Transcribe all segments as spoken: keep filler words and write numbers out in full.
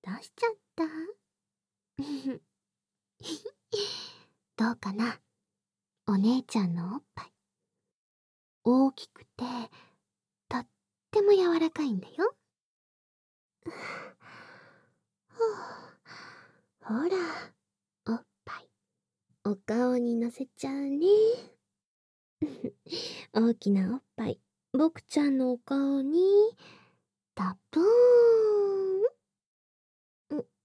出しちゃった。どうかな、お姉ちゃんのおっぱい。大きくて、とっても柔らかいんだよ。ほら、おっぱい、お顔にのせちゃうね。大きなおっぱい、僕ちゃんのお顔に、たぷーん。う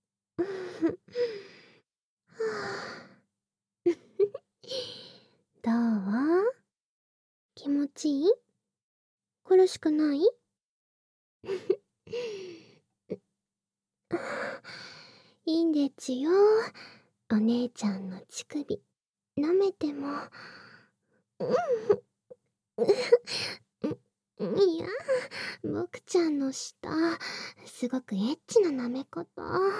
どう？気持ちいい？苦しくない？いいんでちよ。お姉ちゃんの乳首、舐めても。いや、僕ちゃんの舌、すごくエッチな舐め方。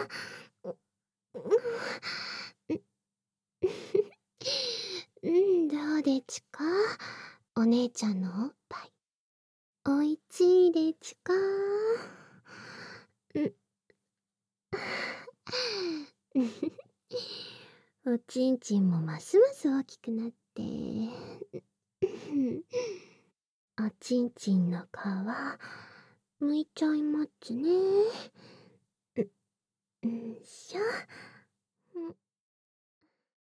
うん、どうでちか、お姉ちゃんのおっぱい。おいちいでちか。うん。おちんちんもますます大きくなって。おちんちんの皮、むいちゃいまつね。うんしょ。